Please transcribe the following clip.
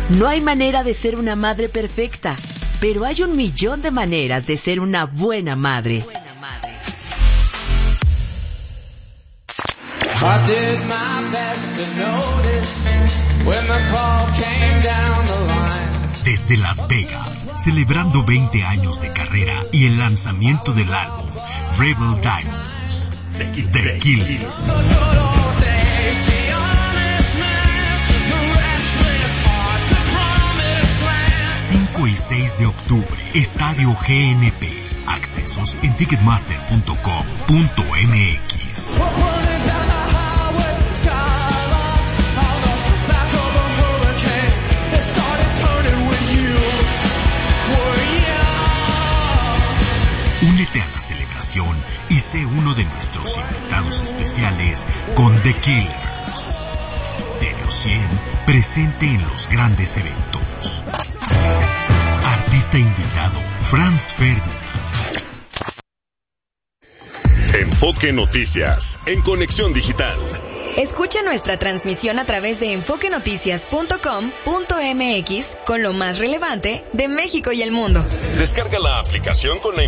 No hay manera de ser una madre perfecta, pero hay 1,000,000 de maneras de ser una buena madre. Desde Las Vegas, celebrando 20 años de carrera y el lanzamiento del álbum Rebel Diamonds, The Killers. 5 y 6 de octubre, Estadio GNP. Accesos en ticketmaster.com.mx. Únete a la celebración y sé uno de nuestros invitados especiales con The Killers. Stereo 100, presente en los grandes eventos. Artista invitado, Franz Ferdinand. Enfoque Noticias, en Conexión Digital. Escucha nuestra transmisión a través de enfoquenoticias.com.mx con lo más relevante de México y el mundo. Descarga la aplicación con la